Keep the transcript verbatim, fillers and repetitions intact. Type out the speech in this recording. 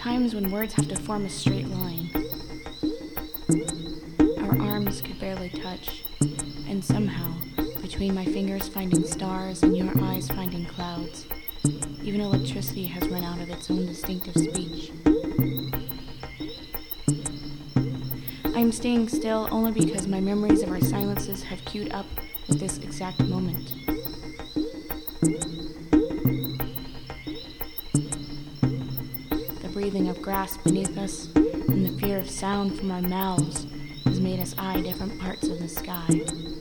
times when words have to form a straight line. Our arms could barely touch, and somehow, between my fingers finding stars and your eyes finding clouds, even electricity has run out of its own distinctive speech. I am staying still only because my memories of our silences have queued up with this exact moment. The breathing of grass beneath us and the fear of sound from our mouths has made us eye different parts of the sky.